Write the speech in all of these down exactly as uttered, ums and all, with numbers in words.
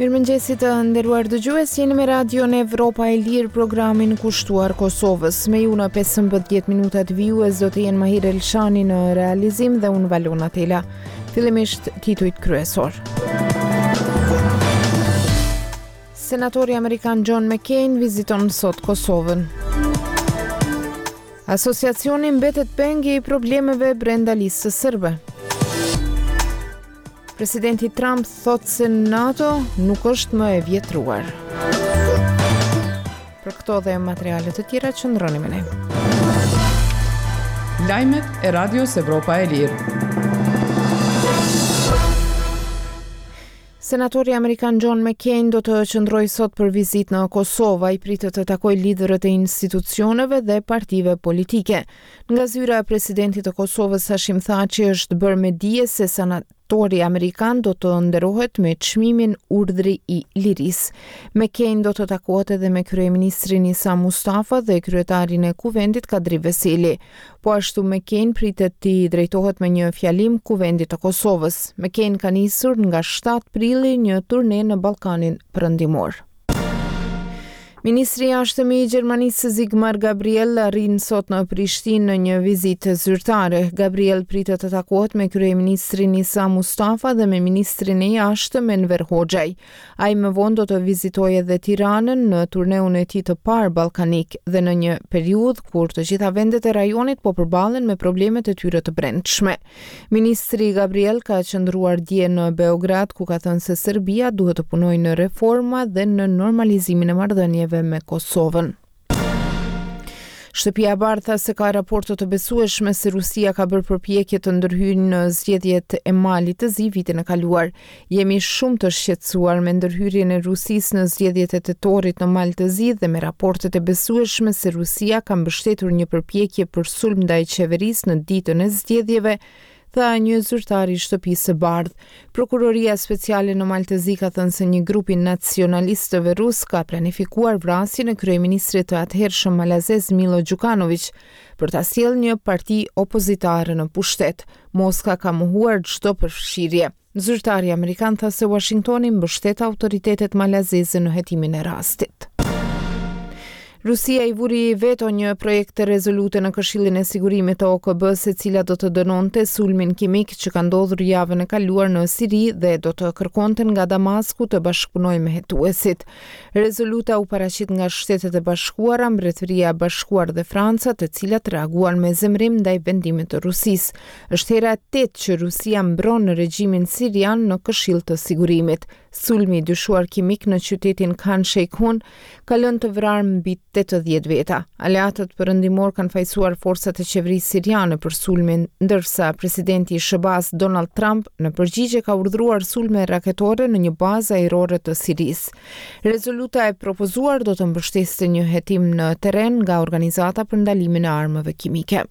Mirëmëngjesi të nderuar dëgjues, jeni me Radion Evropa e Lirë, programin kushtuar Kosovës. Me ju në pesëmbëdhjetë minutat vijues do të jenë Mahir Elshani në realizim dhe unë Valona Tela. Fillimisht titujt kryesor. Senatori amerikan John McCain viziton sot Kosovën. Asociacioni mbetet pengi i problemeve brenda listës sërbe. Presidenti Trump thot se NATO nuk është më e vjetruar. Për këto dhe materialet të tjera qëndroni me ne. Lajmet e Radios Evropa e Lirë. Senatori amerikan John McCain do të qëndrojë sot për vizitë në Kosovë. Ai pritet të takojë liderët e institucioneve dhe partive politike. Nga zyra e presidentit të Kosovës Hashim Thaçi është bërë me dije se senatori amerikan do të nderohet me çmimin Urdhri i Lirisë. McCain do të takohet edhe me kryeministrin Isa Mustafa dhe kryetarin e kuvendit Kadri Veseli. Po ashtu McCain pritet të drejtohet me një fjalim kuvendit të Kosovës. McCain ka nisur nga shtatë prilli një turne në Ballkanin Perëndimor. Ministri i Jashtëm i Gjermanisë Sigmar Gabriel arrin sot në Prishtinë në një vizitë zyrtare. Gabriel pritet të takohet me kryeministrin Isa Mustafa dhe me ministrin e Jashtëm Enver Hoxhaj. Ai më vonë do të vizitojë edhe Tiranën në turneun e tij të parë ballkanik dhe në një periudhë kur të gjitha vendet e rajonit po përballen me problemet e tyre të brendshme. Ministri Gabriel ka qëndruar dje në Beograd ku ka thënë se Serbia duhet të punojë në reforma dhe në normalizimin e marrëdhënieve me Kosovën. Shtëpia e Bardhë tha se ka raporte të besueshme se Rusia ka bërë përpjekje të ndërhyrë në zgjedhjet e Malit të Zi vitin e kaluar. Jemi shumë të shqetësuar me ndërhyrjen e Rusisë në zgjedhjet e tetorit në Mal të Zi dhe me raportet e besueshme se Rusia ka mbështetur një përpjekje për sulm ndaj qeverisë në ditën e zgjedhjeve, tha një zyrtar i shtëpisë së Bardhë. Prokuroria speciale në Mal të Zi ka thënë se një grup i nacionalistëve rus ka planifikuar vrasjen e kryeministrit të atëhershëm malazez Milo Đukanović për ta sjellë një parti opozitare në pushtet. Moska ka mohuar çdo përfshirje. Zyrtari amerikan tha se Washingtoni mbështet autoritetet malazeze në hetimin e rastit. Rusia i vuri veto një projekt të rezolute në Këshillin e Sigurimit të O K B-s e cila do të dënonte sulmin kimik që ka ndodhur javën e kaluar në Siri dhe do të kërkonte nga Damasku të bashkëpunojë me hetuesit. Rezoluta u paraqit nga Shtetet e Bashkuara, Mbretëria e Bashkuar dhe Franca, të cilat reaguan me zemrim ndaj vendimit të Rusisë. Është hera e tetë që Rusia mbron në regjimin sirian në Këshill të Sigurimit. Sulmi i dyshuar kimik në qytetin Khan Sheikhoun ka lënë të vrarë mbi tetëdhjetë veta. Aleatët perëndimor kanë fajsuar forcat e qeverisë siriane për sulmin, ndërsa presidenti i S B A-s Donald Trump në përgjigje ka urdhëruar sulme raketore në një bazë ajrore të Sirisë. Rezoluta e propozuar do të mbështeste një hetim në terren nga Organizata për Ndalimin e Armëve Kimike.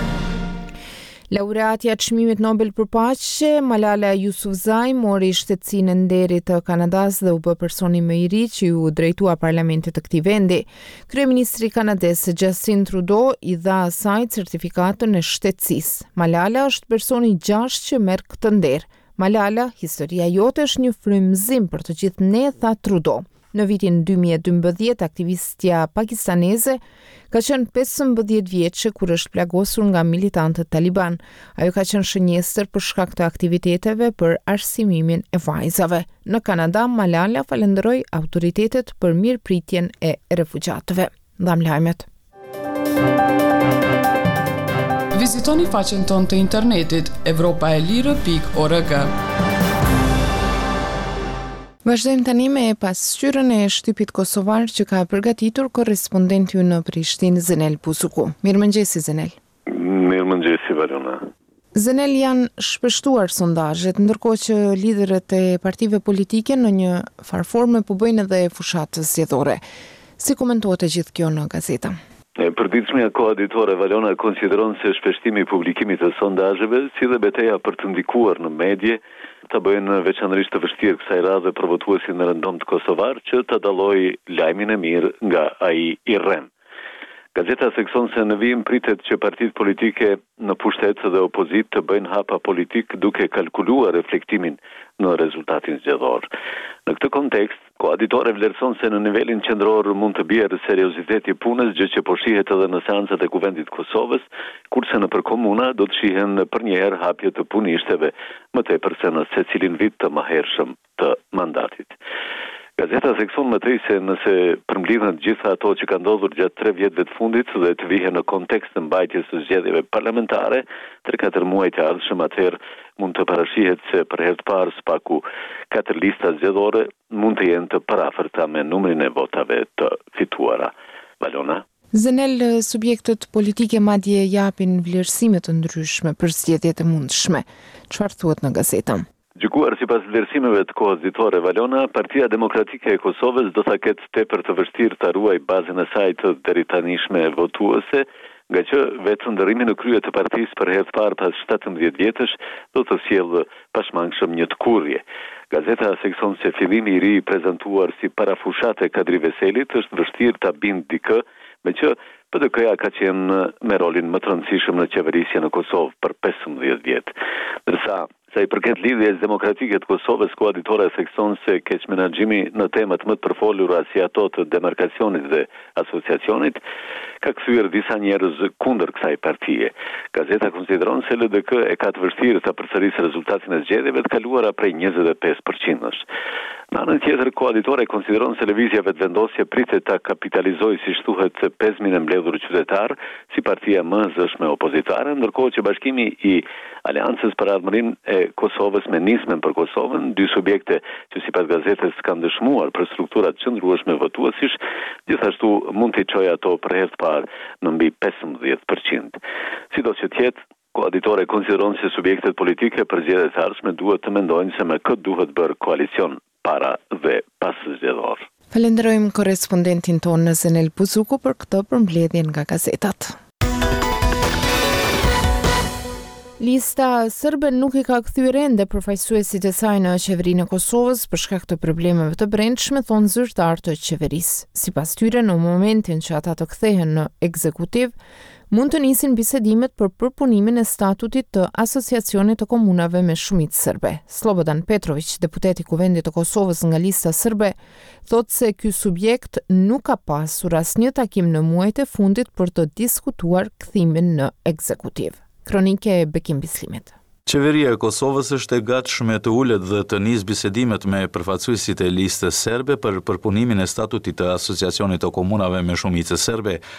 Laureatja e çmimit Nobel për paqe, Malala Yousafzai, mori shtetësinë e nderit të Kanadas dhe u bë personi më i ri që u drejtua parlamentit të këtij vendi. Kryeministri kanadez Justin Trudeau i dha asaj certifikatën e shtetësisë. Malala është personi i gjashtë që merr këtë nder. Malala, historia jote është një frymëzim për të gjithë ne, tha Trudeau. Në vitin dy mijë e dymbëdhjetë, aktivistja pakistaneze ka qenë pesëmbëdhjetë vjeçë kur është plagosur nga militantët Taliban. Ajo ka qenë shënjestër për shkak të aktiviteteve për arsimimin e vajzave. Në Kanada, Malala falenderoi autoritetet për mirëpritjen e refugjatëve. Ndam lajmet. Vizitoni faqen tonë të internetit evropaelire pikë org. Vazhdojmë tani me pasqyrën e shtypit kosovar që ka përgatitur korrespondenti ynë në Prishtinë, Zenel Pusuku. Mirëmëngjesi Zenel. Mirëmëngjesi Valona. Zenel, janë shpeshtuar sondazhet, ndërkohë që liderët e partive politike në një farforme po bëjnë edhe fushatës zgjedhore. Si komentohet e gjithë kjo në gazeta? E përditshmja koaditore Valona konsideron se shpeshtimi i publikimit të sondazheve si dhe betejë për të ndikuar në medje të bëjnë veçanërisht të vështirë kësaj radhe për votuesin në rëndom të kosovar që të dallojë lajmin e mirë nga ai i rrem. Gazeta thekson se në vijim pritet që partitë politike në pushtet dhe opozit të bëjnë hapa politik duke kalkuluar reflektimin në rezultatin zgjedhor. Në këtë kontekst, koaditore vlerëson se në nivelin qendror mund të bjerë serioziteti i punës, gjë që po shihet edhe në seancat e Kuvendit të Kosovës, kurse nëpër komuna do të shihen përnjëherë hapje të punishteve, më tepër se në secilin vit të mëhershëm të mandatit. Gazeta thekson më tej se nëse përmbledhen të gjitha ato që ka ndodhur gjatë tre vjetëve të fundit dhe të vihen në kontekst të mbajtjes së zgjedhjeve parlamentare, tre katër muajt e ardhshëm, atëherë mund të parashihet se për herë të parë spaku katër lista zgjedhore mund të jenë të parafërta me numrin e votave të fituara. Valona? Zenel, subjektët politike madje japin vlerësime të ndryshme për zgjedhjet e mundshme. Çfarë thuhet në gazetën? Gjykuar sipas vlerësimeve të kohës ditore, Valona, Partia Demokratike e Kosovës do ta ketë tepër të vështirë ta ruajë bazën e saj të deritanishme votuese, nga që vetë ndërrimi në krye të partisë për herë të parë pas shtatëmbëdhjetë vjetësh do të sjellë pashmangshëm një tkurrje. Gazeta thekson se fillimi i ri i prezantuar si parafushat e Kadri Veselit është vështirë ta bindë dikë, me që P D K-ja ka qenë me rolin më të rëndësishëm në qeverisje në Kosovë për pesëmbëdhjetë vjet. Ndërsa sa i përket lidhjes demokratike të Kosovës, koaditore thekson se keq menaxhimi në temat më të përfolura si ato të demarkacionit dhe asociacionit ka kthyer disa njerëz kundër kësaj partie. Gazeta konsideron se L D K e ka të vështirë ta përsërisë rezultatin e zgjedhjeve të kaluara prej njëzet e pesë përqind-sh. Në anën tjetër, koaditore konsideron se lëvizja vetëvendosje pritet ta kapitalizojë, siç thuhet, pesëmin e mbledhur qytetar si partia më e zëshme opozitare, ndërkohë që Bashkimi i Aleancës për Ardhmërinë e Kosovës me nismen për Kosovën, dy subjekte që sipas gazetës kanë dëshmuar për strukturat qëndrueshme votuesish, gjithashtu mund t'i çojë ato për herë të parë në mbi pesëmbëdhjetë përqind. Sido që të jetë, koaditore konsideron se subjektet politike për zgjedhjet e ardhshme duhet të mendojnë se me këtë duhet bërë koalicion para dhe pas zgjedhor. Falenderojmë korrespondentin tonë Zenel Buzuku për këtë përmbledhje nga gazetat. Lista sërbe nuk i ka kthyer ende përfaqësuesit e saj në qeverinë e Kosovës për shkak të problemeve të brendshme, thonë zyrtar të qeverisë. Sipas tyre, në momentin që ata të kthehen në ekzekutiv, mund të nisin bisedimet për përpunimin e statutit të Asociacionit të Komunave me Shumicë Serbe. Slobodan Petrović, deputeti i Kuvendit të Kosovës nga lista sërbe, thotë se ky subjekt nuk ka pasur asnjë takim në muajt e fundit për të diskutuar kthimin në ekzekutiv. Kronike e Bekim Bislimit. Qeveria e Kosovës është e gatshme të ulet dhe të nisë bisedimet me përfaqësuesit e listës serbe për përpunimin e statutit të Asociacionit të Komunave me Shumicë Serbe.